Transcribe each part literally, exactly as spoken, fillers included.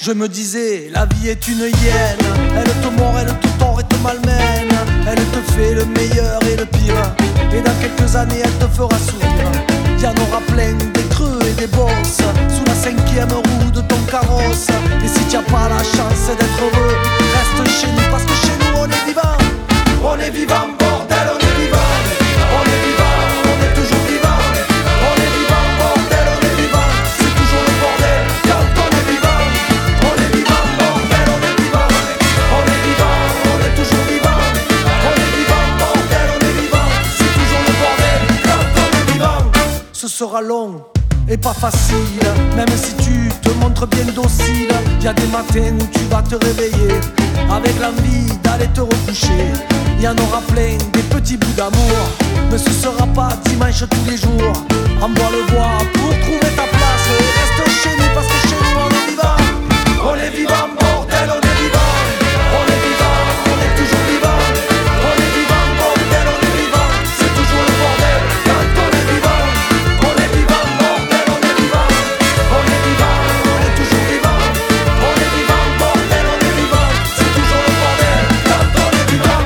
Je me disais, la vie est une hyène. Elle te mord, elle te tord et te malmène. Elle te fait le meilleur et le pire. Et dans quelques années, elle te fera sourire. Y en aura plein des creux et des bosses sous la cinquième roue de ton carrosse. Et si t'as pas la chance d'être heureux, reste chez nous parce que chez nous on est vivant. On est vivant, bordel, on est vivant. On est vivant, on est toujours vivant. On est vivant, bordel, on est vivant. C'est toujours le bordel quand on est vivant. On est vivant, bordel, on est vivant. On est vivant, on est toujours vivant. On est vivant, bordel, on est vivant. C'est toujours le bordel quand on est vivant. Ce sera long et pas facile, même si tu te montres bien docile. Y a des matins où tu vas te réveiller avec l'envie d'aller te recoucher. Y en aura plein des petits bouts d'amour, mais ce sera pas dimanche tous les jours. Envoie le bois pour trouver ta place. Reste chez nous parce que chez nous on est vivant. On est vivant, bordel, on est vivant. On est vivant, on est toujours vivant. On est vivant, bordel, on est vivant. C'est toujours le bordel quand on est vivant. On est vivant, bordel, on est vivant. On est vivant, on est toujours vivant. On est vivant, bordel, on est vivant. C'est toujours le bordel quand on est vivant.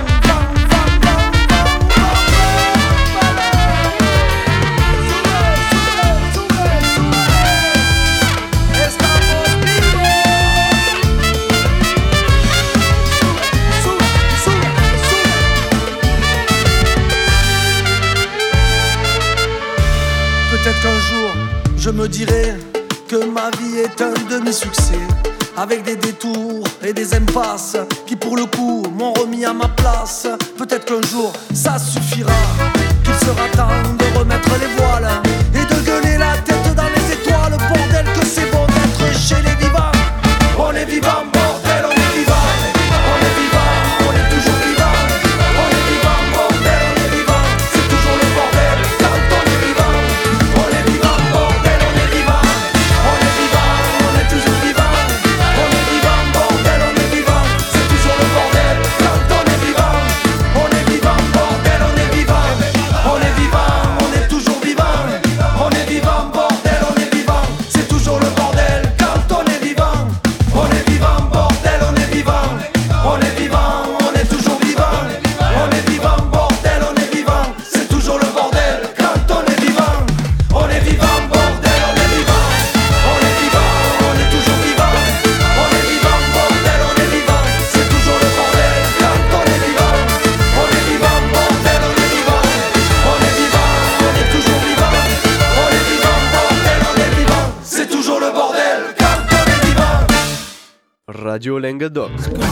Peut-être qu'un jour, je me dirai que ma vie est un demi-succès, avec des détours et des impasses qui pour le coup m'ont remis à ma place. Peut-être qu'un jour, ça suffira, qu'il sera temps de remettre les voiles et de gueuler la tête dans les étoiles. Bordel que c'est bon d'être chez les vivants. On est vivant, bordel, on est vivant. On est vivant, on est toujours vivant. On est vivant, bordel, on est vivant. C'est toujours le bordel quand on est vivant. On est vivant, bordel, on est vivant. On est vivant, on est toujours vivant. On est vivant, bordel, on est vivant. C'est toujours le bordel quand on est vivant. On est vivant, bordel, on est vivant. On est vivant, on est toujours vivant. On est vivant, bordel, on est vivant. C'est toujours le bordel quand on est vivant. On est vivant, bordel, on est vivant. On est vivant, on est toujours vivant. On est vivant, bordel, on est vivant. C'est toujours le bordel quand on est vivant. On est vivant, bordel, on est vivant. On est vivant, on est toujours vivant. On est vivant, bordel, on est vivant. C'est toujours le bordel quand on est vivant. On est vivant, bordel, on est vivant. On est vivant, on est toujours vivant. On est vivant, bordel, on est vivant. C'est toujours le bordel quand on est vivant. Radio Languedoc.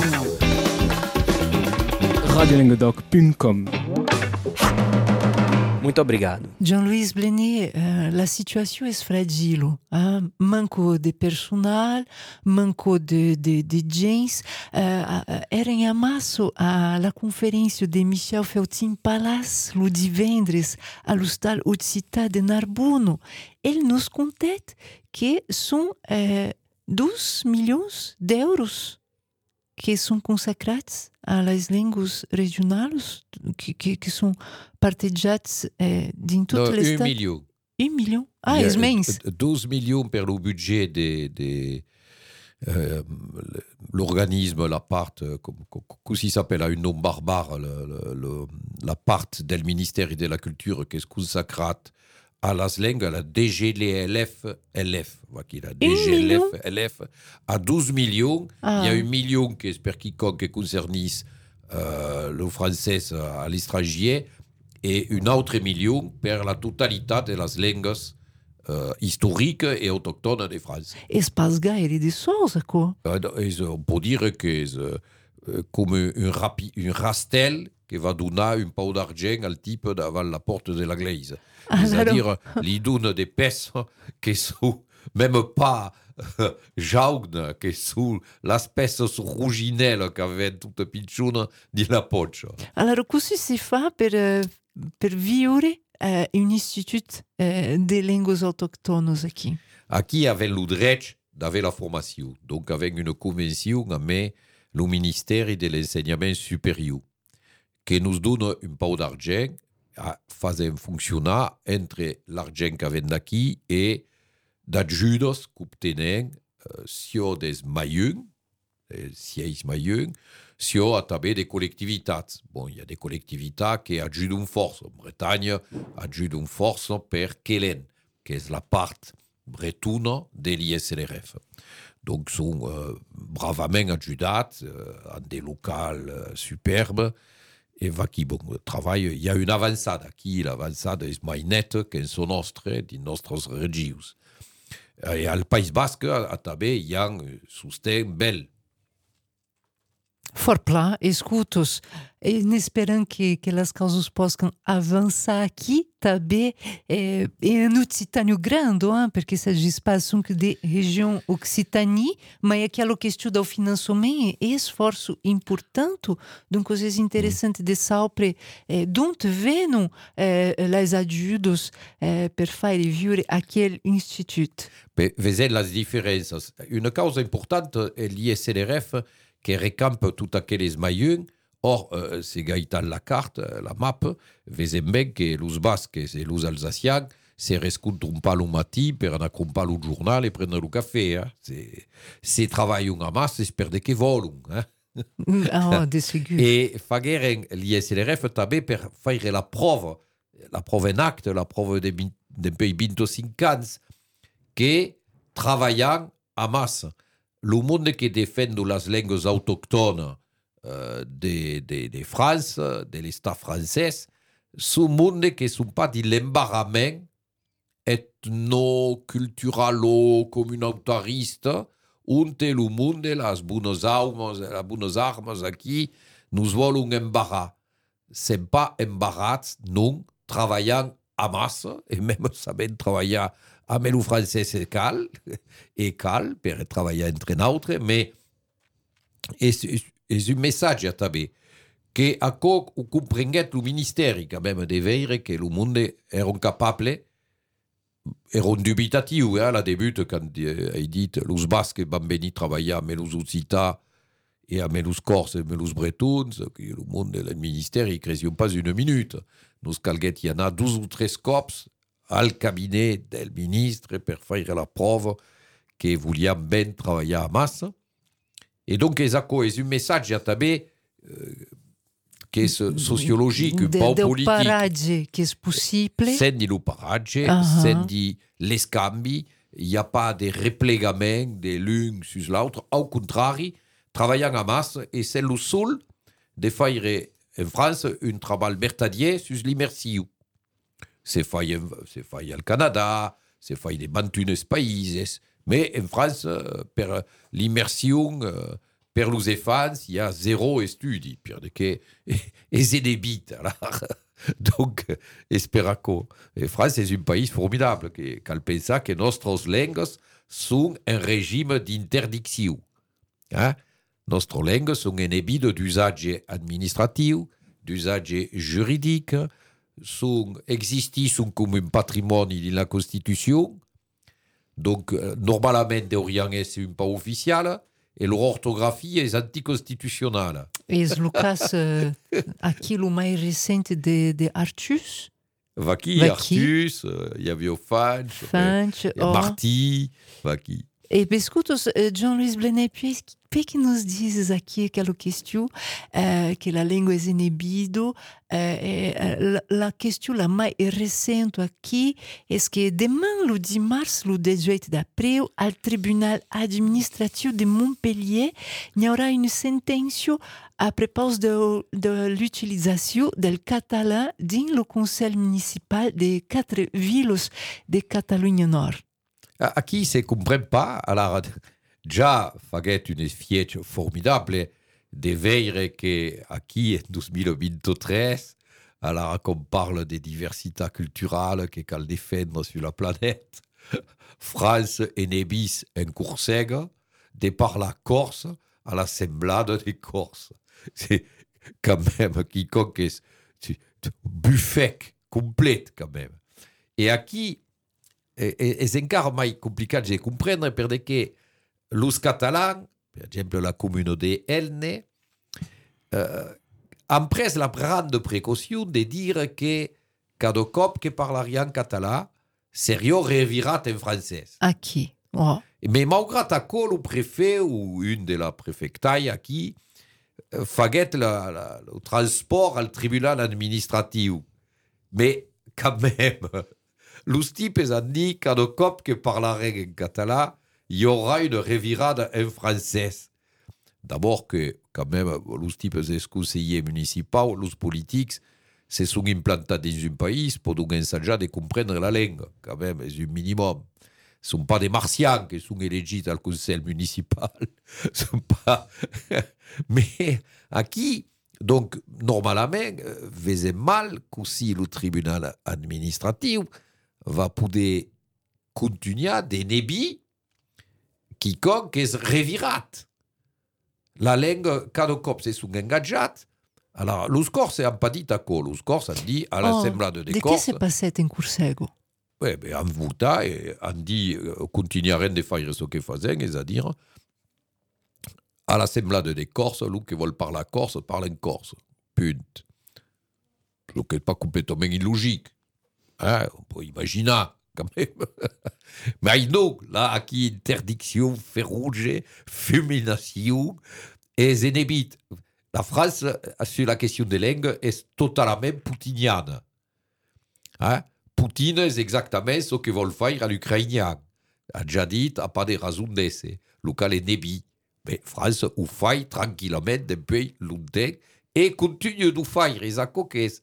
radio languedoc ponto com. Muito obrigado. Jean-Louis Blenet, uh, la situação é fragile. Hein? Manco de personal, manco de, de, de gens. Uh, uh, era em amasso a la conferência de Michel Feltin Palace, lo divendres, a l'Hostal Occità de Narbonne. Ele nos conta que são uh, dois milhões de euros que são consacrados às línguas regionais, que, que, que são partilhadas eh, em todo o un estado. million. Un million? Ah, Il y a és mens. douze millions per le budget de, de euh, l'organisme, la part, comme, comme s'il s'appelle, à un nom barbare, le, le, le, la part del ministère de la Culture qui est consacrée à las langues, à la D G L F L F, la D G L F L F, à douze millions. Ah. Il y a un million qui est per quiconque qui concerne euh, le français à l'étranger et un autre million per la totalité de las langues euh, historiques et autochtones de France. És pas gaire de sols, quoi. Euh, on peut dire que c'est euh, comme un, rapi, un rastel qui va donner un pot d'argent al type devant la porte de l'église. Ah, c'est-à-dire, il donne des pièces qui sont même pas euh, jaunes, qui sont l'espèce rouginelle qu'avait toute piccione di la poche. Alors, così si fa per, per vivere uh, un institut uh, de línguas autochtones aqui? Aqui, avec le droit d'avoir la formation, donc avec une convention avec le ministère de l'enseignement supérieur, qui nous donne un pot d'argent à faire fonctionner entre l'argent qu'avait d'aquí et d'ajudes qu'obtenen sur des maillons, des sièges maillons, sur també des collectivitats. Bon, il y a des collectivitats qui ajudent force. En Bretagne, ajudent force per Kelen, qui est la part bretona de l'I S L R F. Donc, sont euh, bravament ajudats euh, en des locals euh, superbes. Et va qui, bon, travail, il y a une avançada. Qui l'avançada est mai neta que en son nostre, de nostres regius. Et al País Basc, a també hi ha sostén bel. For pla, escutos, e esperando que, que as causas possam avançar aqui também é, é no Occitânio grande, hein? Porque ça diz pas que de região Occitanie, mas aquela questão do financiamento é esforço importante, donc é interessante de saber é, d'onde vêm é, as ajudas é, para fazer viver aquele instituto. Vejam as diferenças. Uma causa importante é l'I S L R F, qui recampe tout aqueles maillons. Or, euh, c'est Gaëtan la carte, la map, vesem ben que los basques et los alsacians se rescuntent un pal un matí per anar a comprar el jornal e prendre el cafè. Eh? Se, se treballen a mas, es per de que volen. Eh? Ah, de segur. E fagueren l'I S L R F també per faire la prova, la prova en acte, la prova de, de pays vint-i-cinc ans, que treballant a mas. Le monde qui défend les langues autochtones euh, de, de, de France, de l'État français, ce monde qui ne sont pas de l'embarrament ethno-culturalo-communautariste, où le monde, les bonnes armes, les bonnes armes, ici, nous voulons embarras. Ce n'est pas embarras, non, travaillant à masse, et même savant travailler a me lo francès e cal, e cal, per treballar entre nosaltres, mais és, és un messatge també, que aquò ho comprenguet el ministeri, quand même, de veure que el monde era capable, era un dubitatiu, eh, a la debut, quan he dit los basques van venir treballar amb els occitans e amb els corts e amb els bretons, que el monde, el ministeri, cresion pas une minute. Nos calguet hi anar dos o tres cops al cabinet del ministre per faire la prova que volíem ben treballar a massa. Et donc, és aquò, és un messatge també euh, que és sociològic, un pau del polític. Del paratge que és possible. Sen dir el paratge, uh -huh. sen dir les canvis, il n'y a pas de replegament de l'un sur l'autre. Au contrari, treballant a massa, és el sol de faire en France un treball vertadier sur l'immersiu. Se fait, se fait al Canada, se fait de vingt-un països, mais en France, per l'immersion, per los enfants, il y a zéro estudi, perquè és inébit. Donc, espera que la France és un país formidable, que cal pensar que nostres langues són en régime d'interdicció. Eh? Nostres langues són inébides d'usatge administratiu, d'usatge juridique, sont existis sont comme un patrimoine de la Constitution. Donc, euh, normalement, d'Orient, c'est un pas officiel, et leur orthographie est anticonstitutionnelle. És le cas uh, aquilo mais recente de, de Artus? Vaqui, Artus, il uh, y avait Fanch, Fanch, oh. Marty, Vaqui. E escutos, Jean-Louis Blenet, pe que nos dizes aqui aquela questão uh, que a língua é inibida, uh, uh, la questão la mais recente aqui é que demain, le dix mars, le dix-huit d'avril, ao Tribunal Administrativo de Montpellier, il y aura une sentença à propos de, de l'utilisation du catalan dans le conseil municipal de quatre villes de Catalunya Nord. Aquí se comprend pas, alors ja faguet une fièche formidable de veure que aquí en deux mille vingt-trois, alors qu'on parle de diversité culturelle que cal défendre sur la planète, France enebis en Corsega, de par la Corse à la semblade des Corses. C'est quand même quiconque est buffet complet quand même. Et aquí és encara mai complicat de comprendre perquè los catalans, per exemple la communauté Elne, euh, han pres la grande précaution de dire que cada cop que parlarien català seria revirat en francès. Aquí. Oh. Mais malgré tout, le préfet ou une de la préfectaille qui faguette le transport au tribunal administratif. Mais quand même, les types ont dit qu'à un cop que parlerait en catalan, il y aura une revirade en français. D'abord que, quand même, les types des conseillers municipaux, les politiques, se sont implantés dans un pays pour essayer de comprendre la langue. Quand même, c'est un minimum. Ce ne sont pas des martiens qui sont élégés au conseil municipal. sont pas... Mais à qui, donc, normalement, faisait mal que si le tribunal administratif va pouvoir continuer à dénébier quiconque est revirat. La langue, quand cop se sont engagés, alors, le score, c'est pas dit à quoi. Le score, ça dit à l'Assemblée de Corse. Qu'est-ce qui s'est passé en Cursego? Oui, mais en votant, on dit, euh, continueront de faire ce qu'ils faisaient, c'est-à-dire, à l'Assemblée de Corse, ceux qui veulent parler corse, parlent en corse. Punt. Ce qui n'est pas complètement illogique. Hein? On peut imaginer, quand même. Mais non, là, à qui interdiction, ferrouge, fulmination, et zénébite. La France, sur la question des langues, est totalement poutinienne. Hein? Poutine est exactement ce que veut faire à l'Ukrainien. A déjà dit, il n'y a pas de raison d'être. Le cas est nébi. Mais France, ou fait tranquillement depuis longtemps et continue de faire. Et ça, qu'est-ce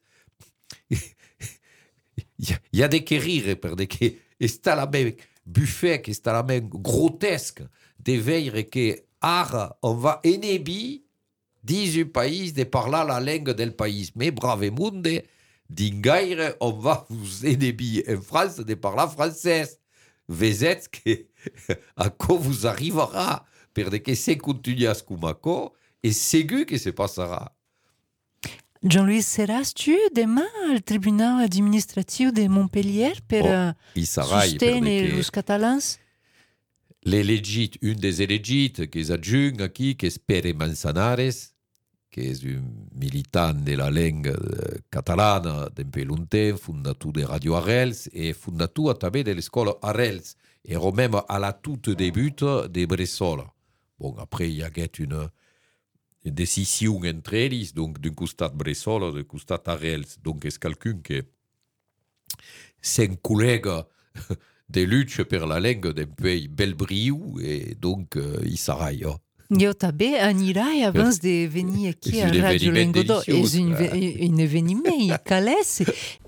il y a des qui rire, parce que c'est la même buffet, que c'est la même grotesque de veille que, ah, on va énébi dans un pays de parler la langue del pays. Mais brave monde, d'ingaire, on va vous énébi en France de parler français. Vous êtes que, à quoi vous arrivera, parce que c'est continué à ce comme et c'est que que se passera. Jean-Louis, seras-tu demain au tribunal administratif de Montpellier pour oh, soutenir les Catalans? L'élégit, une des élégites qui s'adjoint aquí, qui est Pere Manzanares, qui est un militant de la langue catalane depuis longtemps, fondateur de Radio Arrels et fondateur també de l'école Arrels, et même à la toute début de Bressola. Bon, après, il y a une, une décision entre elles, donc d'un côté Bressola, d'un côté Arrels. Donc, c'est quelqu'un qui c'est un collègue de lutte pour la langue d'un pays belbriou, et donc, euh, il s'arrête. Jo també anirai abans de venir aquí a Radio Languedoc. És un, un événement calès.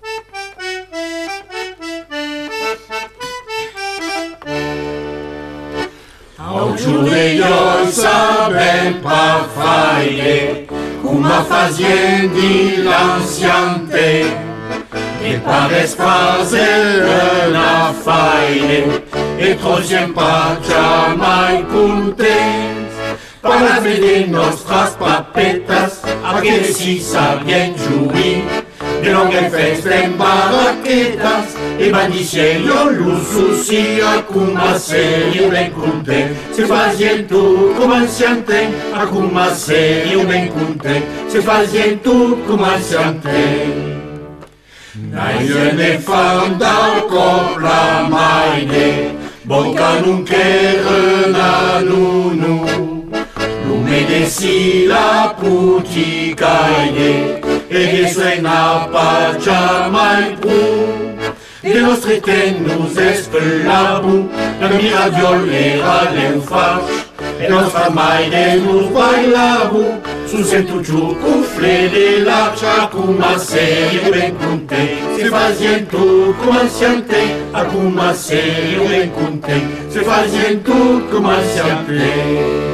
Giulio sabem pa faire, come fazien di l'anciante, e pares fazer una faire, e trogem pa jamais contents. Para veder nostres papetes, a que si sabien jouir, de longues festes en barraquetes, e van dicendo l'usucia come sei ben content. Se fazien tot com ancianten, a come sei ben content. Se fazien tot com ancianten. Naio ne fan del cop la maine, boca non queren a nunu. Lumedesi la puticaie, e che suena pacia mai più. De nostri temps nous esclavons, la miradiolera l'enfache, e nostra maine nous bailavo, sul sentucciu cufle de l'accia, come sei ben content. Se fazien tot come anciante, a come sei ben content. Se fazien tot come anciante.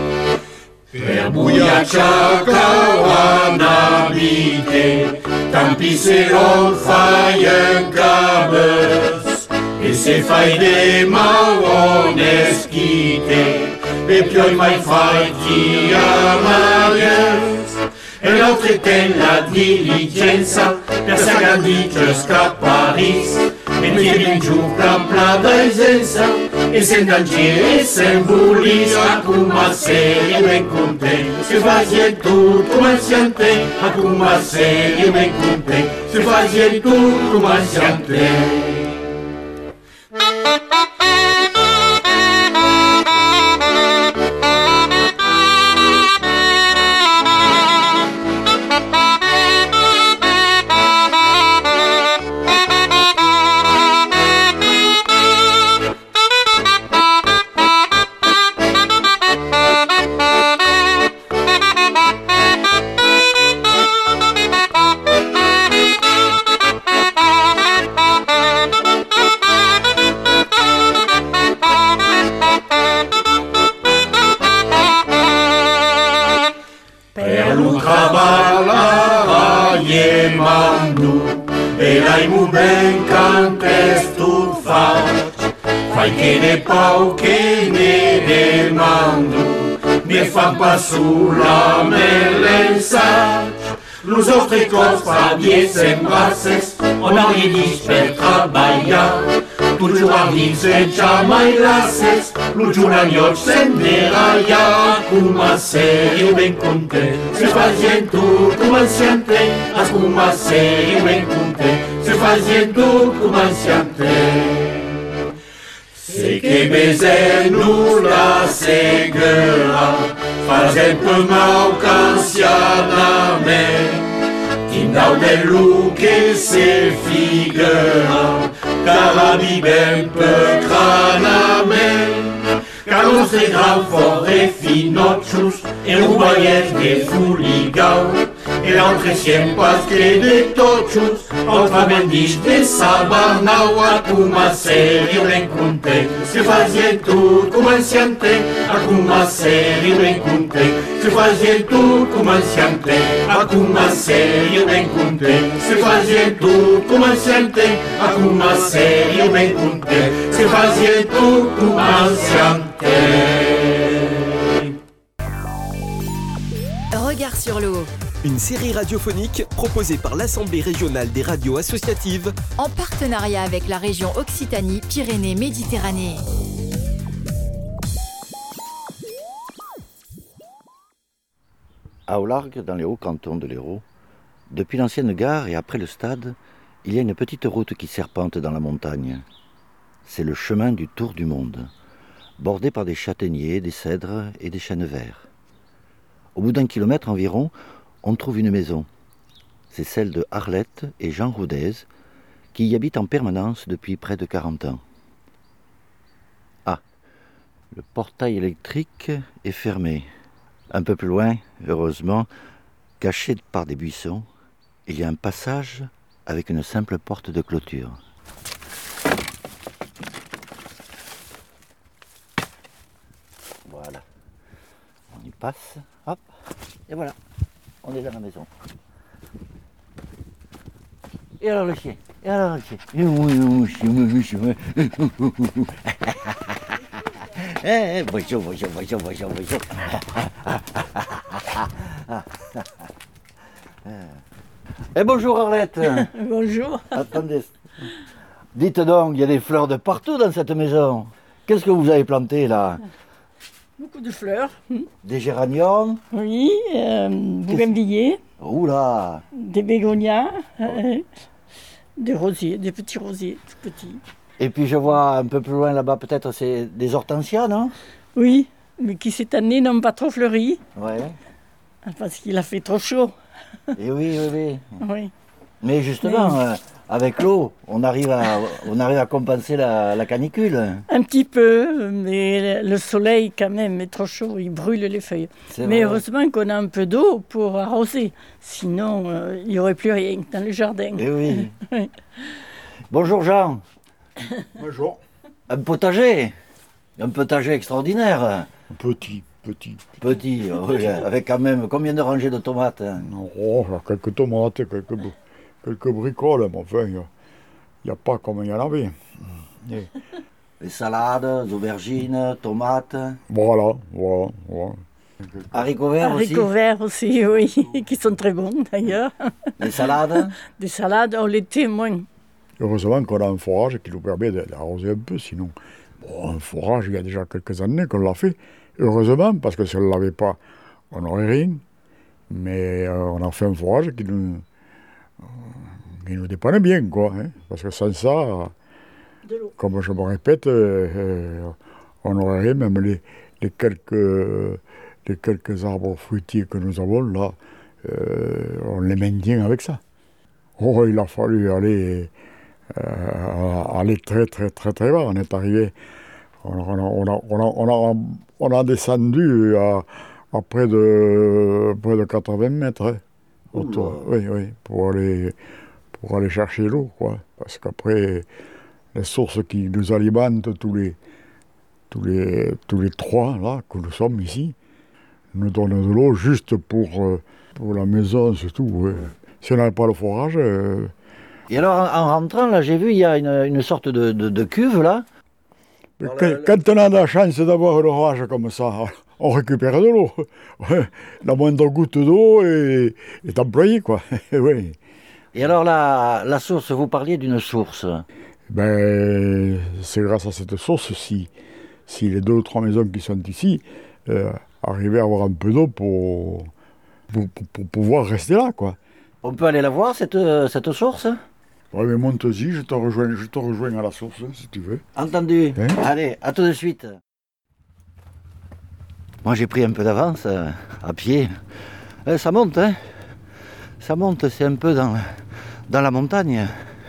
Per buiaccia cawana vite, tampi se on fai en cabes, e se fai de marones quite, e pioi mai fai ti amaries. E l'altre ten la diligenza, per s'agrandice scaparis, e tieni giù plan plan d'aisenza, e sen d'angire e sen bulis, a come sei ben content. Se fazien tot come ancianten, a come sei ben content. Se fazien tot come ancianten. bala e mandu e l'hai mu ben cantes tu faci fai che ne pau che ne demandu mi fan pas sulla melensac los nostres cors fa dies embrasses on a rien dit per trabalhar toujours a dins e jamais lasses lo giuragnoc s'enderraia cum sei ben content se fazien tu cum ansiante as cum sei ben content se fazien tu cum ansiante se che bezen nulla segera fazem pe mau cansianament tindau de lu che se figura cara bibem pe cranament car nostre gran fore finocius e rubaies de fuligau e l'entreciem pas que de tocius altra bendici de sabanau acum serio ben content se fazien tot cum ansiante acum serio ben content se fazien tot cum ansiante acum serio ben content se fazien tot cum ansiante acum serio ben content se fazien tot cum ansiante. Regard sur l'eau. Une série radiophonique proposée par l'Assemblée régionale des radios associatives en partenariat avec la région Occitanie-Pyrénées-Méditerranée. À Aulargues, dans les hauts cantons de l'Hérault, depuis l'ancienne gare et après le stade, il y a une petite route qui serpente dans la montagne. C'est le chemin du Tour du Monde, bordé par des châtaigniers, des cèdres et des chênes verts. Au bout d'un kilomètre environ, on trouve une maison. C'est celle de Arlette et Jean Roudez, qui y habitent en permanence depuis près de quarante ans. Ah, le portail électrique est fermé. Un peu plus loin, heureusement, caché par des buissons, il y a un passage avec une simple porte de clôture. Voilà. On y passe, hop, et voilà. On est dans la maison. Et alors le chien? Et alors le chien? Et oui, oui, oui, oui. Eh, bonjour, bonjour, bonjour, bonjour, bonjour. Eh, bonjour Arlette. Bonjour. Attendez. Dites donc, il y a des fleurs de partout dans cette maison. Qu'est-ce que vous avez planté là? Beaucoup de fleurs. Des géraniums? Oui, euh, bougainvilliers. Oula! Des bégonias, euh, des rosiers, des petits rosiers, tout petits. Et puis je vois un peu plus loin là-bas, peut-être c'est des hortensias, non? Oui, mais qui cette année n'ont pas trop fleuri. Ouais. Parce qu'il a fait trop chaud. Et oui, oui, oui. Oui. Mais justement, mais... Euh, avec l'eau, on arrive à, on arrive à compenser la, la canicule. Un petit peu, mais le soleil quand même est trop chaud, il brûle les feuilles. C'est mais vrai. Heureusement qu'on a un peu d'eau pour arroser, sinon euh, il n'y aurait plus rien dans le jardin. Et oui. Oui. Bonjour Jean. Bonjour. Un potager, un potager extraordinaire. Petit, petit. Petit, oui, avec quand même combien de rangées de tomates? Oh, quelques tomates, quelques... quelques bricoles, mais enfin, il n'y a, a pas comme il y en avait. Et... Les salades, aubergines, tomates. Voilà, voilà, voilà. Haricots verts aussi. Haricots verts aussi, oui, qui sont très bons d'ailleurs. Des salades. Des salades, on l'été moins. Heureusement qu'on a un forage qui nous permet d'arroser un peu, sinon, bon, un forage, il y a déjà quelques années qu'on l'a fait. Heureusement, parce que si on ne l'avait pas, on n'aurait rien. Mais euh, on a fait un forage qui nous... qui nous dépanne bien, quoi. Hein, parce que sans ça, comme je me répète, euh, on n'aurait rien, même les, les, quelques, les quelques arbres fruitiers que nous avons là, euh, on les maintient avec ça. Oh, il a fallu aller, euh, aller très, très, très, très bas. On est arrivé, on a, on a, on a, on a, on a descendu à, à près, de, près de quatre-vingts mètres. Hein. Autour, oui, oui, pour aller, pour aller chercher l'eau, quoi. Parce qu'après, les sources qui nous alimentent tous les, tous les, tous les trois, là, que nous sommes ici, nous donne de l'eau juste pour, euh, pour la maison, c'est tout. Ouais. Si on n'avait pas le forage... Euh... Et alors, en, en rentrant, là, j'ai vu, il y a une, une sorte de, de, de cuve, là. Quand, la, la... quand on a la chance d'avoir le orage comme ça, on récupère de l'eau. La moindre goutte d'eau est, est employée, quoi. Oui. Et alors, la, la source, vous parliez d'une source. Ben, c'est grâce à cette source, si, si les deux ou trois maisons qui sont ici euh, arrivaient à avoir un peu d'eau pour, pour, pour, pour pouvoir rester là, quoi. On peut aller la voir, cette, cette source? Oui, mais monte-y, je te rejoins, je te rejoins à la source, si tu veux. Entendu. Hein? Allez, à tout de suite. Moi, j'ai pris un peu d'avance, euh, à pied. Euh, ça monte, hein. Ça monte, c'est un peu dans, dans la montagne.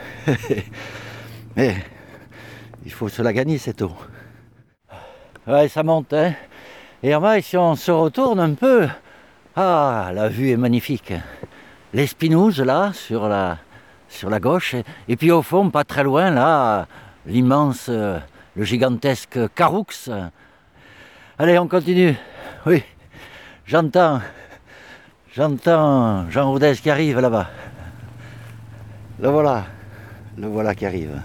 Mais il faut se la gagner, cette eau. Ouais, ça monte, hein. Et en bas, si on se retourne un peu, ah, la vue est magnifique. Les Spinouzes, là, sur la, sur la gauche. Et puis au fond, pas très loin, là, l'immense, le gigantesque Caroux. Allez, on continue. Oui, j'entends, j'entends Jean Roudès qui arrive là-bas. Le voilà, le voilà qui arrive.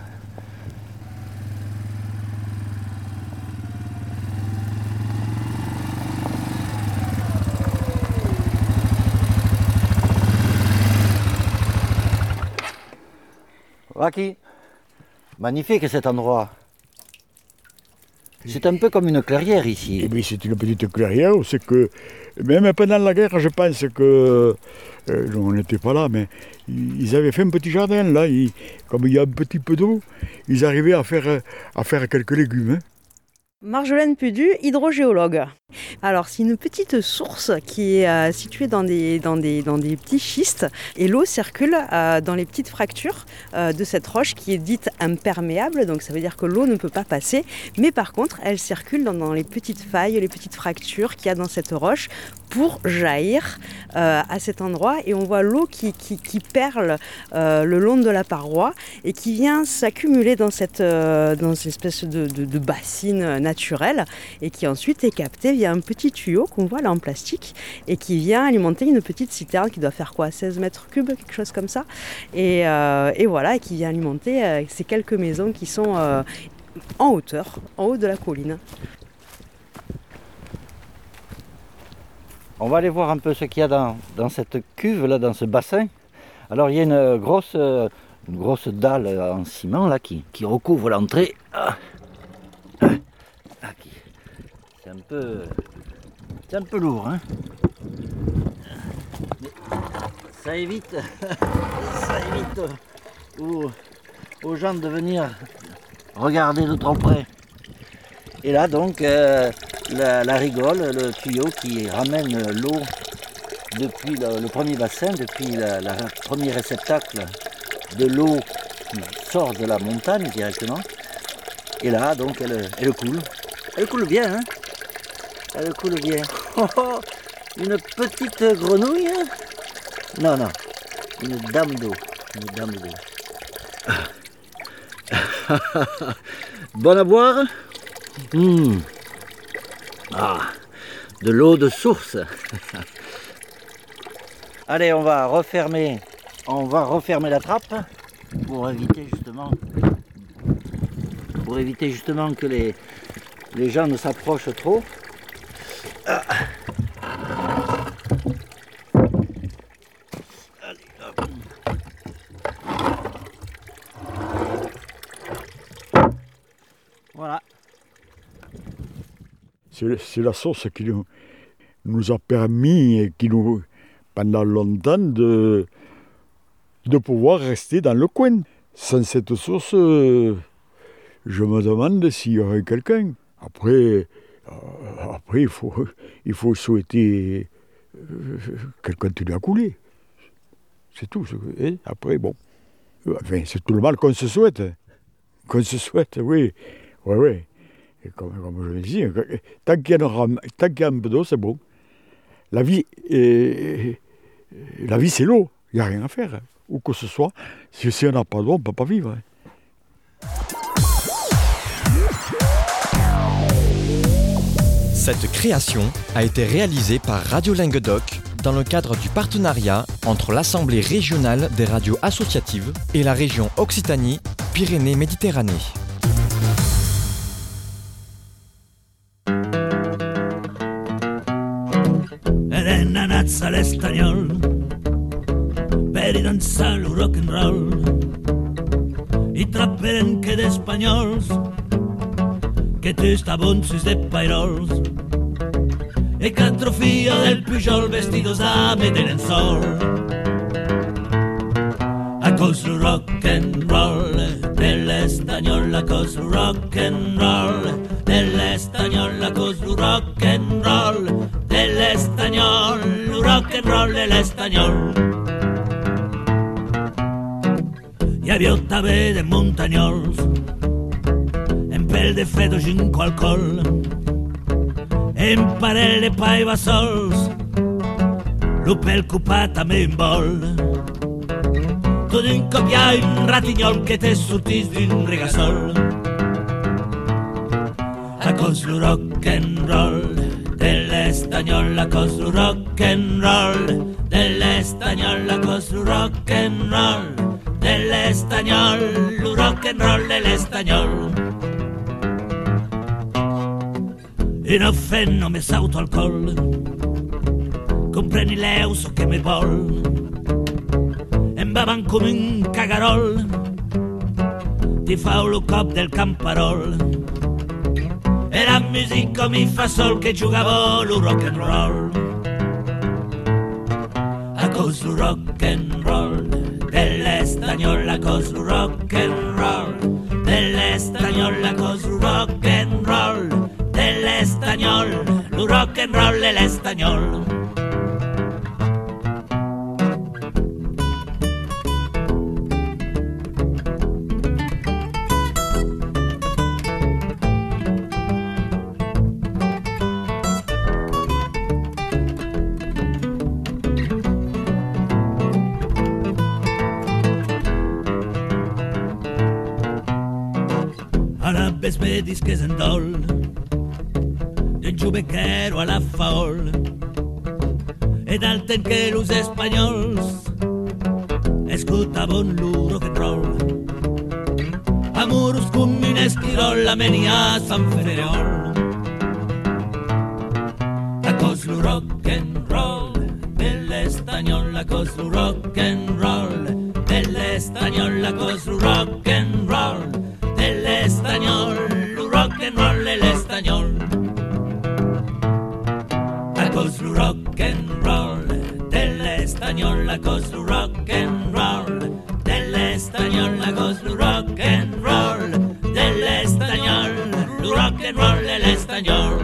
Waki, magnifique cet endroit. C'est un peu comme une clairière ici. Eh bien, c'est une petite clairière, c'est que même pendant la guerre, je pense que, euh, on n'était pas là, mais ils avaient fait un petit jardin là, ils, comme il y a un petit peu d'eau, ils arrivaient à faire, à faire quelques légumes. Hein. Marjolaine Pudu, hydrogéologue. Alors c'est une petite source qui est euh, située dans des, dans, des, dans des petits schistes et l'eau circule euh, dans les petites fractures euh, de cette roche qui est dite imperméable, donc ça veut dire que l'eau ne peut pas passer, mais par contre elle circule dans, dans les petites failles, les petites fractures qu'il y a dans cette roche pour jaillir euh, à cet endroit et on voit l'eau qui, qui, qui perle euh, le long de la paroi et qui vient s'accumuler dans cette, euh, dans cette espèce de, de, de bassine naturelle et qui ensuite est captée via un petit tuyau qu'on voit là en plastique et qui vient alimenter une petite citerne qui doit faire quoi, seize mètres cubes, quelque chose comme ça. Et, euh, et voilà, et qui vient alimenter euh, ces quelques maisons qui sont euh, en hauteur, en haut de la colline. On va aller voir un peu ce qu'il y a dans, dans cette cuve, là, dans ce bassin. Alors il y a une grosse, une grosse dalle en ciment là, qui, qui recouvre l'entrée. Ah. Ah, qui... C'est un peu, c'est un peu lourd, hein. Mais ça évite, ça évite aux, aux gens de venir regarder de trop près. Et là donc, euh, la, la rigole, le tuyau qui ramène l'eau depuis le, le premier bassin, depuis la, la premier réceptacle de l'eau qui sort de la montagne directement. Et là donc, elle, elle coule. Elle coule bien, hein. Elle coule bien. Oh, oh, une petite grenouille? Non, non. Une dame d'eau. Une dame d'eau. Bonne à boire? Mmh. Ah, de l'eau de source. Allez, on va refermer. On va refermer la trappe pour éviter justement, pour éviter justement que les les gens ne s'approchent trop. Ah. Allez, hop. Voilà. C'est, c'est la source qui nous, nous a permis, et qui nous, pendant longtemps, de, de pouvoir rester dans le coin. Sans cette source, euh, je me demande s'il y aurait quelqu'un. Après, euh, après il, faut, il faut souhaiter euh, qu'elle continue à couler. C'est tout. Et après, bon. Enfin, c'est tout le mal qu'on se souhaite. Qu'on se souhaite, oui. Oui, oui. Et comme, comme je le dis, tant qu'il y a, un, tant qu'il y a un peu d'eau, c'est bon. La vie, est, la vie c'est l'eau. Il n'y a rien à faire. Où que ce soit. Si, si on n'a pas d'eau, on ne peut pas vivre. Cette création a été réalisée par Radio Languedoc dans le cadre du partenariat entre l'Assemblée régionale des radios associatives et la région Occitanie-Pyrénées-Méditerranée. Eren anats a l'Espanyol per i dansar el rock and roll i traperen que d'espanyols que tu estaven sus de pairols e quatre filles del Pujol vestidos a meter en sol a cos rock and roll de l'Estanyol, a cos rock and roll de l'Estanyol, a cos rock and roll de l'Estanyol, rock and roll de l'Estanyol. Hi havia també de muntanyols en pèl de fred o ginkgo alcohol en parell de pa i bassols lo pèl copat també en vol tot un cop hi ha un ratinyol que te sortís d'un regassol a cos lo rock and roll de l'Estanyol, a cos lo rock and roll de l'Estanyol, a cos lo rock and roll de l'Estanyol, lo rock and roll de l'Estanyol. I no fent només autoalcohol, compreni l'eus que me vol, em bavan com un cagarol, ti fau lo cop del camperol. Era music com i fa sol que jugava lo rock and roll. A cos lo rock and roll de l'Estanyol, a cos lo rock and roll de l'Estanyol, a cos lo rock and roll de l'Estanyol, lo rock and roll de l'Estanyol. Ara ves me disques en dol d'un jubequero a la faol e dal ten que los espanyols escoltaven lo rock and roll amoros com un esquirol la menia Sant Ferriol a cos lo rock and roll de l'Estanyol, a cos lo rock and roll de l'Estanyol, a cos lo rock and roll de l'Estanyol, lo rock and roll de l'Estanyol. A cos lo rock and roll de l'Estanyol, a cos lo rock and roll de l'Estanyol, a cos lo rock and roll de l'Estanyol, lo rock and roll de l'Estanyol.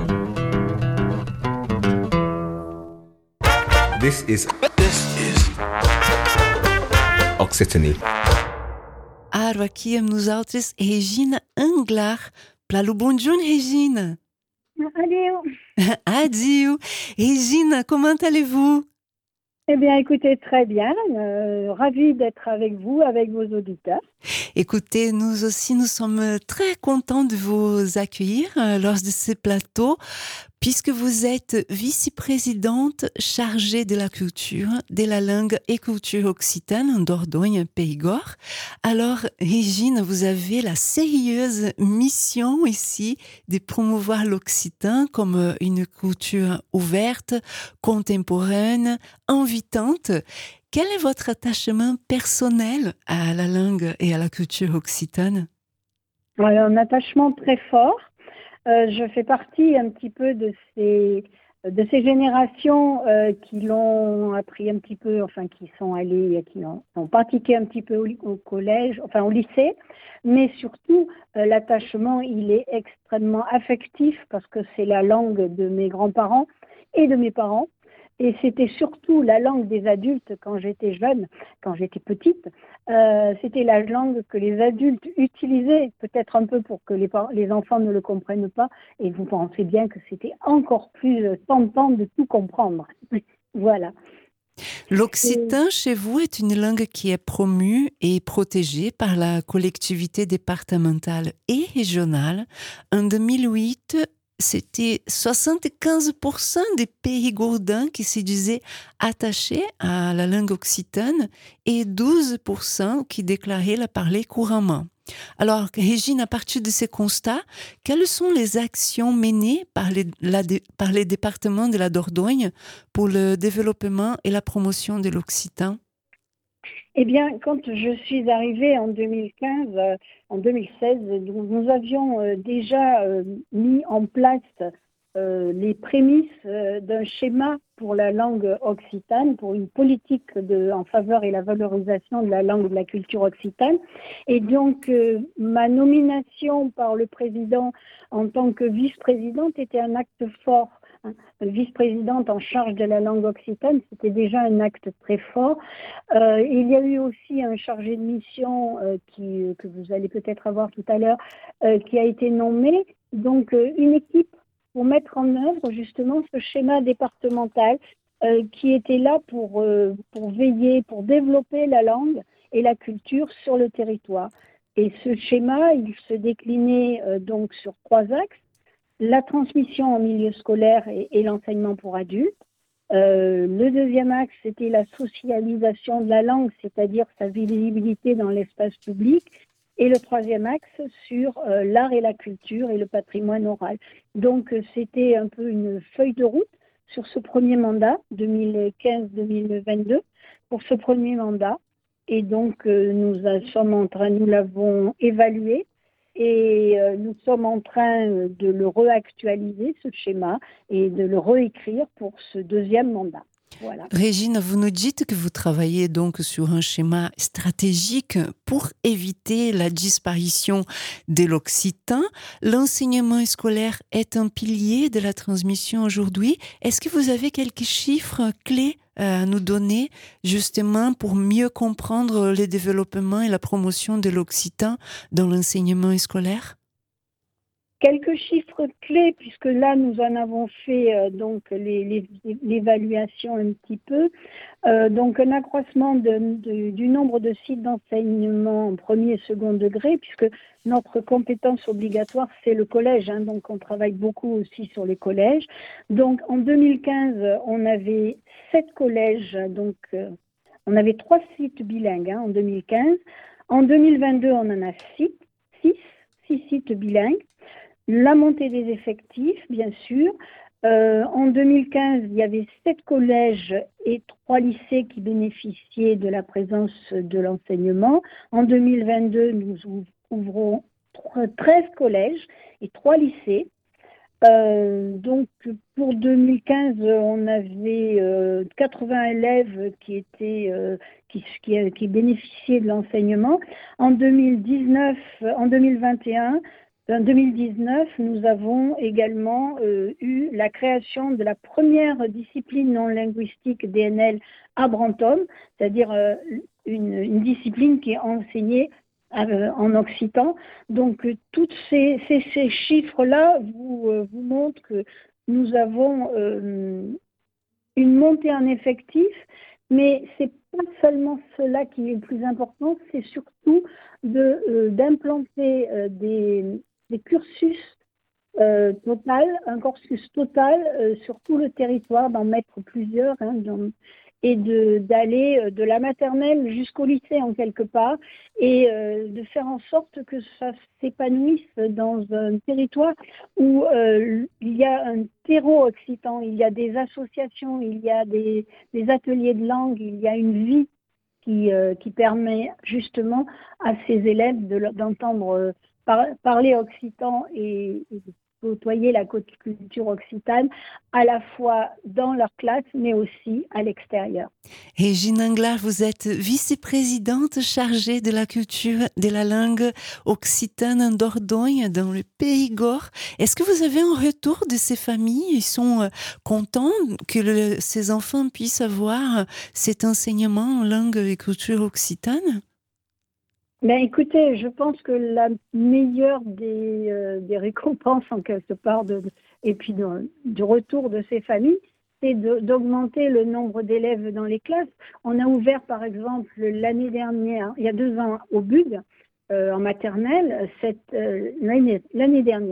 This is this is Occitanie. Ara aqui amb nosaltres Regina Anglar. Plalo bon juny, Regina. Adieu. Adieu. Regina, comment allez-vous? Eh bien, écoutez, très bien. Euh, ravie d'être avec vous, avec vos auditeurs. Écoutez, nous aussi, nous sommes très contents de vous accueillir euh, lors de ce plateau, puisque vous êtes vice-présidente chargée de la culture, de la langue et culture occitane en Dordogne, Périgord. Alors, Régine, vous avez la sérieuse mission ici de promouvoir l'occitan comme une culture ouverte, contemporaine, invitante. Quel est votre attachement personnel à la langue et à la culture occitane? Alors, un attachement très fort. Euh, je fais partie un petit peu de ces, de ces générations euh, qui l'ont appris un petit peu, enfin qui sont allées, qui ont, ont pratiqué un petit peu au, au collège, enfin au lycée, mais surtout euh, l'attachement, il est extrêmement affectif parce que c'est la langue de mes grands-parents et de mes parents. Et c'était surtout la langue des adultes quand j'étais jeune, quand j'étais petite. Euh, c'était la langue que les adultes utilisaient, peut-être un peu pour que les, les enfants ne le comprennent pas. Et vous pensez bien que c'était encore plus tentant de tout comprendre. Voilà. L'occitan, chez vous, est une langue qui est promue et protégée par la collectivité départementale et régionale. En deux mille huit, c'était soixante-quinze pour cent des périgourdins qui se disaient attachés à la langue occitane et douze pour cent qui déclaraient la parler couramment. Alors, Régine, à partir de ces constats, quelles sont les actions menées par les, la, par les départements de la Dordogne pour le développement et la promotion de l'occitan? Eh bien, quand je suis arrivée en deux mille quinze, euh, en deux mille seize, nous, nous avions euh, déjà euh, mis en place euh, les prémices euh, d'un schéma pour la langue occitane, pour une politique de, en faveur et la valorisation de la langue et de la culture occitane. Et donc, euh, ma nomination par le président en tant que vice-présidente était un acte fort. Vice-présidente en charge de la langue occitane, c'était déjà un acte très fort. Euh, il y a eu aussi un chargé de mission euh, qui, que vous allez peut-être avoir tout à l'heure, euh, qui a été nommé. Donc, euh, une équipe pour mettre en œuvre justement ce schéma départemental euh, qui était là pour, euh, pour veiller, pour développer la langue et la culture sur le territoire. Et ce schéma, il se déclinait euh, donc sur trois axes. La transmission en milieu scolaire et, et l'enseignement pour adultes. Euh, le deuxième axe, c'était la socialisation de la langue, c'est-à-dire sa visibilité dans l'espace public. Et le troisième axe sur euh, l'art et la culture et le patrimoine oral. Donc, euh, c'était un peu une feuille de route sur ce premier mandat, deux mille quinze deux mille vingt-deux, pour ce premier mandat. Et donc, euh, nous sommes en train, nous l'avons évalué. Et euh, nous sommes en train de le réactualiser, ce schéma, et de le réécrire pour ce deuxième mandat. Voilà. Régine, vous nous dites que vous travaillez donc sur un schéma stratégique pour éviter la disparition de l'occitan. L'enseignement scolaire est un pilier de la transmission aujourd'hui. Est-ce que vous avez quelques chiffres clés à nous donner justement pour mieux comprendre le développement et la promotion de l'occitan dans l'enseignement scolaire? Quelques chiffres clés, puisque là, nous en avons fait euh, donc les, les, l'évaluation un petit peu. Euh, donc, un accroissement de, de, du nombre de sites d'enseignement en premier et second degré, puisque notre compétence obligatoire, c'est le collège. Hein, donc, on travaille beaucoup aussi sur les collèges. Donc, en deux mille quinze, on avait sept collèges. Donc, euh, on avait trois sites bilingues hein, en deux mille quinze. En deux mille vingt-deux, on en a six, six, six sites bilingues. La montée des effectifs, bien sûr. Euh, en deux mille quinze, il y avait sept collèges et trois lycées qui bénéficiaient de la présence de l'enseignement. En deux mille vingt-deux, nous ouvrons treize collèges et trois lycées. Euh, donc, pour deux mille quinze, on avait euh, quatre-vingts élèves qui étaient euh, qui, qui, qui bénéficiaient de l'enseignement. En deux mille dix-neuf, en deux mille vingt et un, en deux mille dix-neuf, nous avons également euh, eu la création de la première discipline non linguistique D N L à Brantôme, c'est-à-dire euh, une, une discipline qui est enseignée euh, en occitan. Donc, euh, tous ces, ces, ces chiffres-là vous, euh, vous montrent que nous avons euh, une montée en effectifs, mais c'est pas seulement cela qui est le plus important, c'est surtout de, euh, d'implanter euh, des des cursus euh, total, un cursus total euh, sur tout le territoire, d'en mettre plusieurs, hein, dans, et de, d'aller de la maternelle jusqu'au lycée en quelque part, et euh, de faire en sorte que ça s'épanouisse dans un territoire où euh, il y a un terreau occitan, il y a des associations, il y a des, des ateliers de langue, il y a une vie qui, euh, qui permet justement à ces élèves de, d'entendre euh, Par, parler occitan et, et côtoyer la culture occitane à la fois dans leur classe, mais aussi à l'extérieur. Régine Anglard, vous êtes vice-présidente chargée de la culture de la langue occitane en Dordogne, dans le Périgord. Est-ce que vous avez un retour de ces familles? Ils sont euh, contents que le, ces enfants puissent avoir cet enseignement en langue et culture occitane? Ben, écoutez, je pense que la meilleure des, euh, des récompenses en quelque part de, et puis de, du retour de ces familles, c'est de, d'augmenter le nombre d'élèves dans les classes. On a ouvert par exemple l'année dernière, il y a deux ans au B U D, euh, en maternelle, cette, euh, l'année, l'année dernière.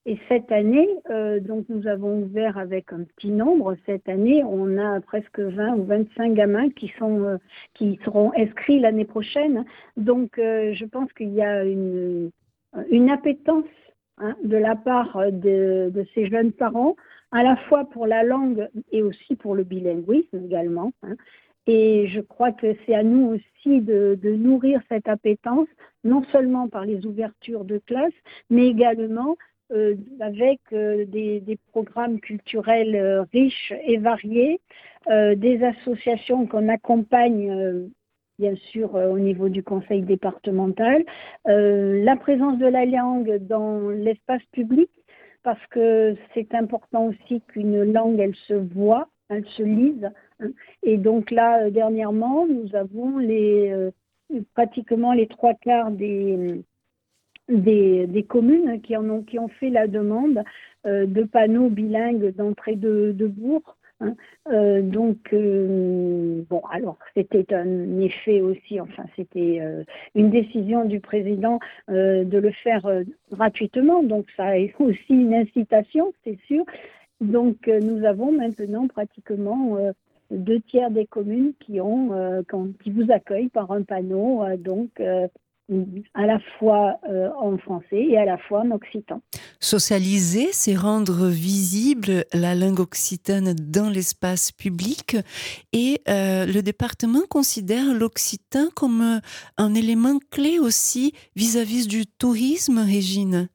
Et cette année, euh, donc nous avons ouvert avec un petit nombre. Cette année, on a presque vingt ou vingt-cinq gamins qui, sont, euh, qui seront inscrits l'année prochaine. Donc euh, je pense qu'il y a une, une appétence hein, de la part de, de ces jeunes parents, à la fois pour la langue et aussi pour le bilinguisme également. Hein. Et je crois que c'est à nous aussi de, de nourrir cette appétence, non seulement par les ouvertures de classes, mais également euh, avec euh, des, des programmes culturels euh, riches et variés, euh, des associations qu'on accompagne, euh, bien sûr, euh, au niveau du conseil départemental, euh, la présence de la langue dans l'espace public, parce que c'est important aussi qu'une langue, elle se voit, elle se lise. Et donc là, euh, dernièrement, nous avons les, euh, pratiquement les trois quarts des, des, des communes qui, en ont, qui ont fait la demande euh, de panneaux bilingues d'entrée de, de bourg. Hein. Euh, donc, euh, bon, alors, c'était un effet aussi, enfin, c'était euh, une décision du président euh, de le faire euh, gratuitement. Donc, ça est aussi une incitation, c'est sûr. Donc, euh, nous avons maintenant pratiquement euh, deux tiers des communes qui ont, euh, qui vous accueillent par un panneau, euh, donc euh, à la fois euh, en français et à la fois en occitan. Socialiser, c'est rendre visible la langue occitane dans l'espace public et euh, le département considère l'occitan comme un élément clé aussi vis-à-vis du tourisme, Régine.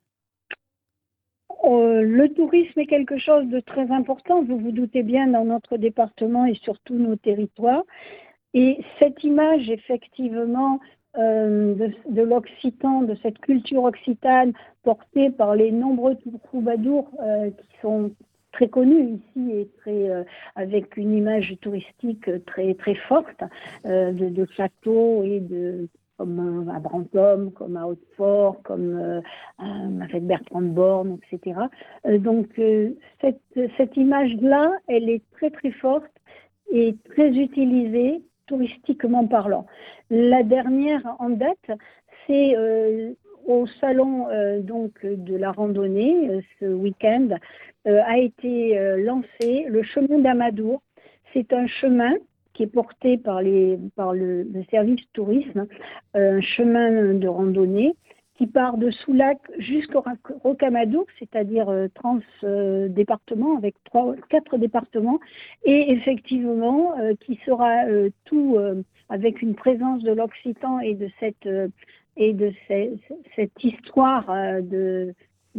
Euh, le tourisme est quelque chose de très important, vous vous doutez bien, dans notre département et sur tous nos territoires. Et cette image, effectivement, euh, de, de l'occitan, de cette culture occitane portée par les nombreux troubadours euh, qui sont très connus ici et très, euh, avec une image touristique très, très forte euh, de, de châteaux et de... comme à Brantôme, comme à Hautefort, comme euh, avec Bertrand de Born, et cetera. Euh, donc, euh, cette, cette image-là, elle est très très forte et très utilisée, touristiquement parlant. La dernière en date, c'est euh, au salon euh, donc, de la randonnée, euh, ce week-end, euh, a été euh, lancé le chemin d'Amadour. C'est un chemin qui est porté par, les, par le, le service tourisme, euh, un chemin de randonnée qui part de Soulac jusqu'au Rocamadour, c'est-à-dire euh, trans euh, départements, avec trois, quatre départements, et effectivement euh, qui sera euh, tout euh, avec une présence de l'occitan et de cette, euh, et de ces, cette histoire euh, de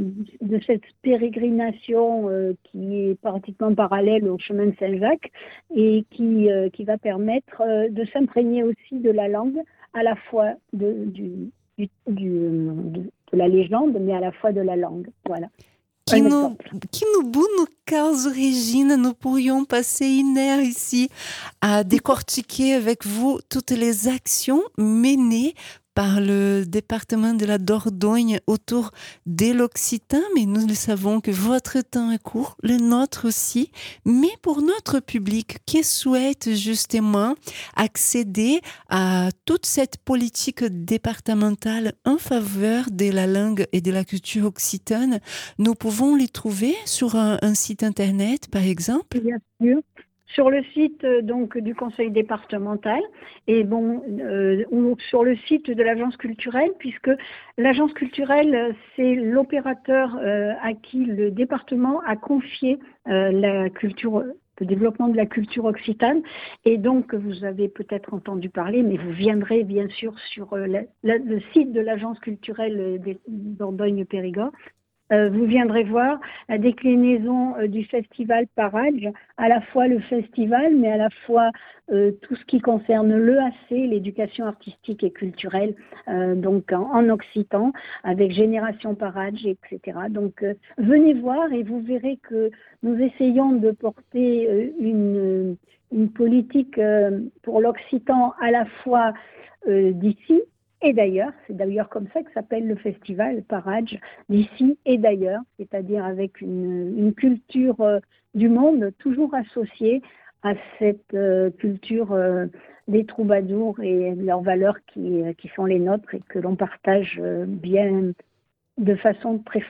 de cette pérégrination euh, qui est pratiquement parallèle au chemin de Saint-Jacques et qui, euh, qui va permettre euh, de s'imprégner aussi de la langue, à la fois de, du, du, du, de, de la légende, mais à la fois de la langue. Voilà. Qui nous, qui nous bout nos cases, Régine, nous pourrions passer une heure ici à décortiquer avec vous toutes les actions menées par le département de la Dordogne autour de l'occitan, mais nous le savons que votre temps est court, le nôtre aussi, mais pour notre public qui souhaite justement accéder à toute cette politique départementale en faveur de la langue et de la culture occitane, nous pouvons les trouver sur un, un site internet, par exemple. Bien sûr. Sur le site euh, donc du conseil départemental et bon euh, ou sur le site de l'agence culturelle, puisque l'agence culturelle c'est l'opérateur euh, à qui le département a confié euh, la culture, le développement de la culture occitane, et donc vous avez peut-être entendu parler, mais vous viendrez bien sûr sur euh, la, la, le site de l'agence culturelle des Dordogne-Périgord. Euh, vous viendrez voir la déclinaison euh, du festival Parage, à la fois le festival, mais à la fois euh, tout ce qui concerne l'E A C, l'éducation artistique et culturelle, euh, donc en, en occitan, avec Génération Parage, et cetera. Donc euh, venez voir et vous verrez que nous essayons de porter euh, une, une politique euh, pour l'occitan à la fois euh, d'ici, et d'ailleurs, c'est d'ailleurs comme ça que s'appelle le festival Parage, d'ici et d'ailleurs, c'est-à-dire avec une, une culture euh, du monde toujours associée à cette euh, culture euh, des troubadours et leurs valeurs qui, qui sont les nôtres et que l'on partage euh, bien de façon très forte.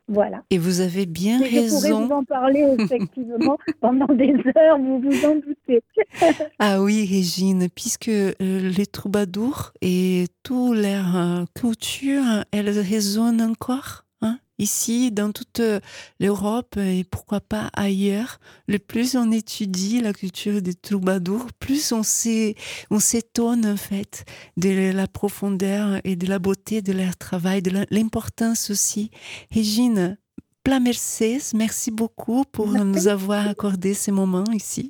Voilà. Et vous avez bien Et raison. Je pourrais vous en parler effectivement pendant des heures, vous vous en doutez. Ah oui, Régine, puisque euh, les troubadours et toute leur euh, culture, elles résonnent encore. Ici, dans toute l'Europe et pourquoi pas ailleurs, le plus on étudie la culture des troubadours, plus on s'est, on s'étonne en fait de la profondeur et de la beauté de leur travail, de l'importance aussi. Régine, plein merci, merci beaucoup pour merci. nous avoir accordé ces moments ici.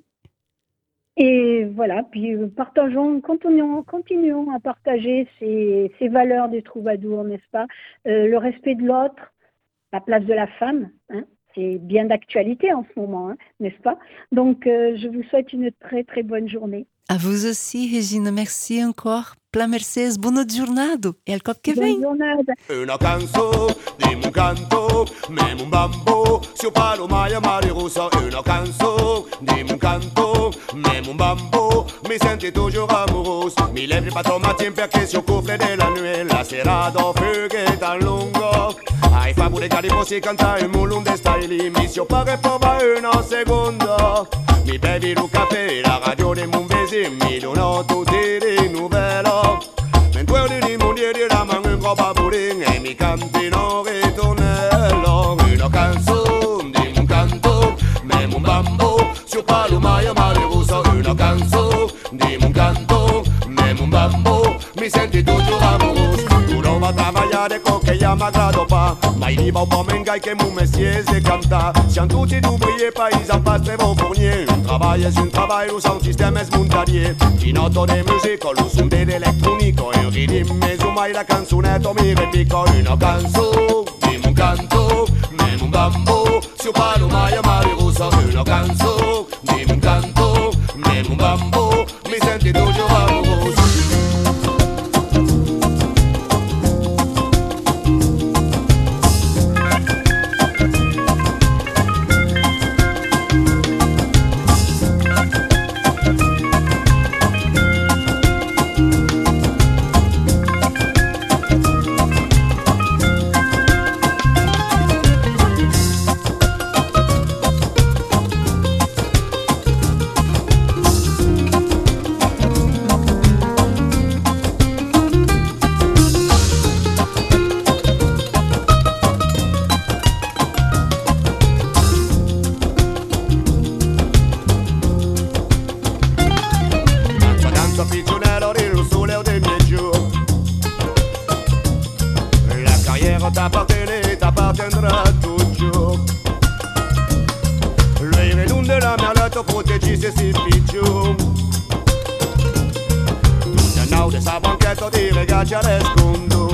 Et voilà, puis partageons, continuons, continuons à partager ces, ces valeurs des troubadours, n'est-ce pas ? euh, Le respect de l'autre, la place de la femme, hein, c'est bien d'actualité en ce moment, hein, n'est-ce pas ? Donc, euh, je vous souhaite une très, très bonne journée. A vous aussi, Regina, merci encore. Pla Mercedes, buona giornata e al cop che vem. Una canzone, dimmi un canto, memo un bambo, se io parlo mai a mare rosa. Una canzone, dimmi un canto, memo un bambo, mi senti toujours amoureuse. Mi levi pas trop matin perché si couvre della nuit, la sera do fughe dal lungo. Hai fa pure cari posti cantare un lungo style, mi si pare prova una seconda. Mi bevi il caffè, la radio di mon baiser, mi dono tutte le nouvelles. Mentre di mondiali la mano in roba pudding e mi cantino ritornello. Una canzone, dimmi un canto, memo un bambo, se io parlo mai a mare rosa. Una canzone, dimmi un canto, memo un bambo, mi senti tutto amoroso. Tu non vas travaillare con che io m'aggrado pas, ma il va un po' mengai che mon mestier c'est canta. Siamo tutti d'ouvriers, paysans, pas très beaux fourniers. Un travail è un travail, lo sound system è smontarier. Di noto di musica, lo son dell'elettronico. E un riddim e su mai la canzonetta mi repicco. Una canzone, dimmi un canto, memo un bambo, se io parlo mai a mare rosa. Una canzone, dimmi un canto, memo un bambo, mi senti toujours amoroso. T'appartenait, t'appartiendra toujours. Le iredun de la mer te protegisse si picciu. Tutte nau de sa banchetta ti regaggia l'escondo.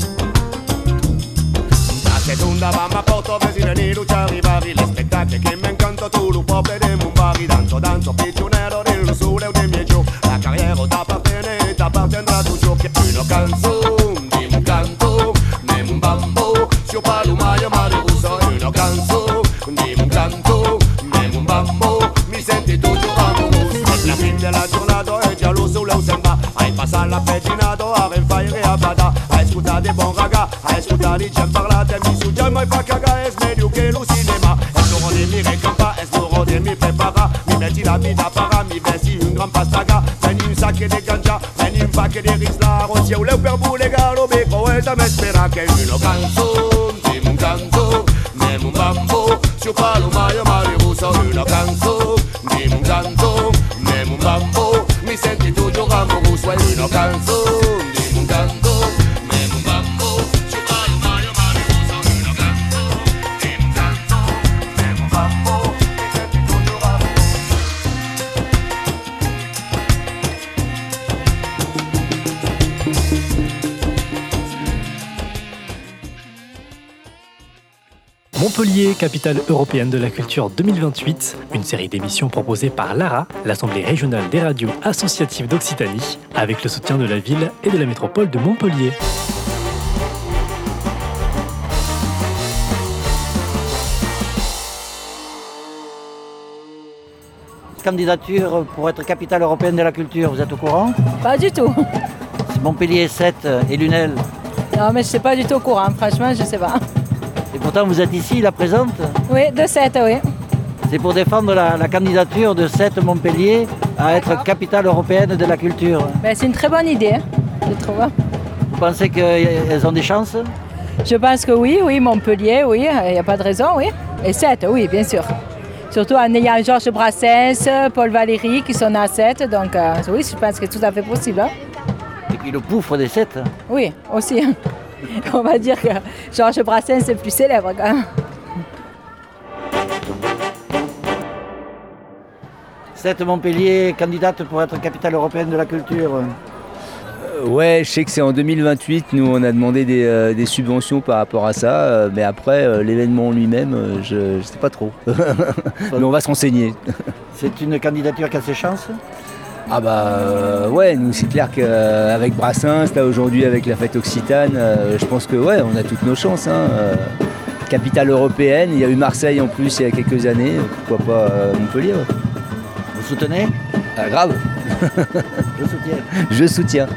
Da seconda mamma porto vesine ni luce arrivari. Le spettacoli che mi incanto tu lo popolo de Mumbari. Danzo, danzo, piccionero del sole o dei miei giorni. La carriera t'appartiene, t'appartiendra toujours. Una canzone, dimmi un canto, memo un bambo, se io parlo mai a mare rosa. Una canzone, dimmi un canto, memo un bambo, mi senti tutto amoroso. La fine della giornata è già lo sole se va. Hai passato la pegginato a renfare a bada. Hai ascoltato dei buon raga, hai ascoltato i gen parlate. Mi su già mai fa cagare, è meglio che lo cinema. E loro di mi recampa, e loro di mi prepara. Mi metti la vita para, mi vesti un gran pastaga. Prendi un sacco di ganja, prendi un paquet di risla. Rossi o leu per bulega, lo becco e da me spera che una canzone, dimmi un canto, memo un bambo, se io parlo mai a mare rosa. Una canzone, dimmi un canto, memo un bambo, mi senti toujours amoroso. Una canzone, dimmi un canto, memo un bambo, se io parlo mai a mare rosa. Una canzone, dimmi un canto, memo un bambo, mi senti toujours amoroso. Montpellier, capitale européenne de la culture deux mille vingt-huit, une série d'émissions proposée par l'A R A, l'Assemblée régionale des radios associatives d'Occitanie, avec le soutien de la ville et de la métropole de Montpellier. Candidature pour être capitale européenne de la culture, vous êtes au courant? Pas du tout. Montpellier sept et Lunel. Non mais je sais pas du tout au courant, franchement je sais pas. Et pourtant pourtant vous êtes ici, la présente? Oui, de Sète, oui. C'est pour défendre la, la candidature de Sète Montpellier à être capitale européenne de la culture. Ben, c'est une très bonne idée, je trouve. Vous pensez qu'elles ont des chances? Je pense que oui, oui, Montpellier, oui, il n'y a pas de raison, oui. Et Sète, oui, bien sûr. Surtout en ayant Georges Brassens, Paul Valéry qui sont à Sète, donc euh, oui, je pense que c'est tout à fait possible. Hein. Et puis le poufre des Sète. Oui, aussi. On va dire que Georges Brassens est plus célèbre quand même. Sète Montpellier, candidate pour être capitale européenne de la culture. Euh, ouais, je sais que c'est en deux mille vingt-huit, nous on a demandé des, euh, des subventions par rapport à ça, euh, mais après euh, l'événement lui-même, euh, je ne sais pas trop. Mais on va se renseigner. C'est une candidature qui a ses chances? Ah bah euh, ouais, nous c'est clair qu'avec Brassens, là aujourd'hui avec la fête occitane, euh, je pense que ouais, on a toutes nos chances. Hein, euh, capitale européenne, il y a eu Marseille en plus il y a quelques années, pourquoi pas euh, Montpellier. Ouais. Vous soutenez? Ah, grave. Je soutiens. Je soutiens.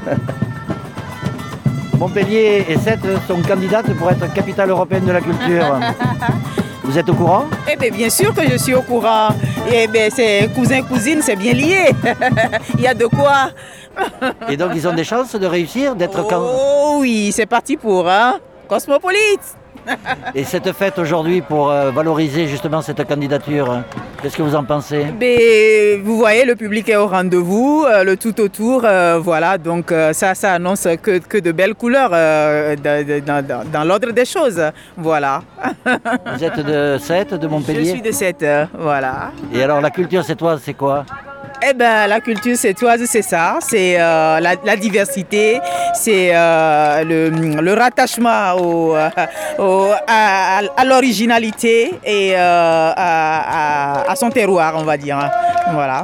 Montpellier et Sète sont candidates pour être capitale européenne de la culture. Vous êtes au courant? Eh bien, bien sûr que je suis au courant. Eh bien, c'est cousin-cousine, c'est bien lié. Il y a de quoi. Et donc, ils ont des chances de réussir, d'être... Oh oui, c'est parti pour, hein? Cosmopolite. Et cette fête aujourd'hui pour euh, valoriser justement cette candidature, qu'est-ce que vous en pensez? Mais vous voyez, le public est au rendez-vous, euh, le tout autour, euh, voilà, donc euh, ça, ça annonce que, que de belles couleurs euh, de, de, dans, dans l'ordre des choses, voilà. Vous êtes de Sète, de Montpellier? Je suis de Sète, euh, voilà. Et alors la culture sétoise, c'est quoi? Eh bien, la culture sétoise, c'est ça, c'est euh, la, la diversité, c'est euh, le, le rattachement au, euh, au, à, à l'originalité et euh, à, à, à son terroir, on va dire. Voilà.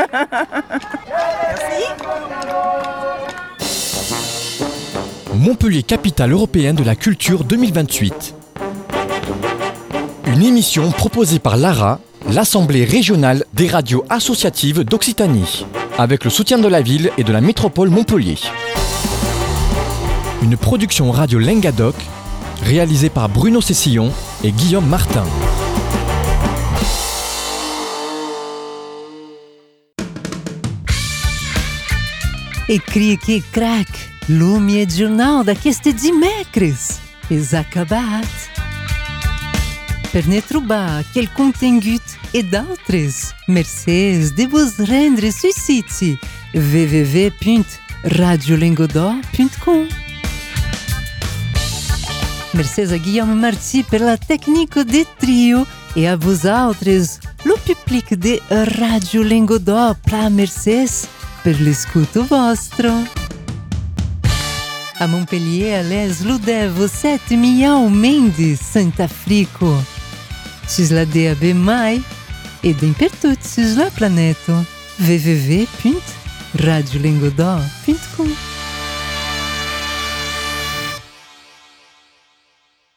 Merci. Montpellier, capitale européenne de la culture deux mille vingt-huit. Une émission proposée par l'A R A, l'Assemblée régionale des radios associatives d'Occitanie, avec le soutien de la ville et de la métropole Montpellier. Une production radio Lengadoc, réalisée par Bruno Cessillon et Guillaume Martin. E cria que crack, lume e jornal d'aqueste dimecres. És acabat. Per ne trobar quel contingut et d'altres, mercès de vos rendre sur site w w w punt radio lengodoc punt com. Mercès a Guillaume Marty per la technique de trio et à vous autres, le public de Radio Lengodoc, pla mercès per l'escuto vostro. A Montpellier, a les ludevo sete Miau Mendes, Santa Frico. Sus la D A B mai e d'impertut sus la planeto w w w punt radio lengodoc punt com.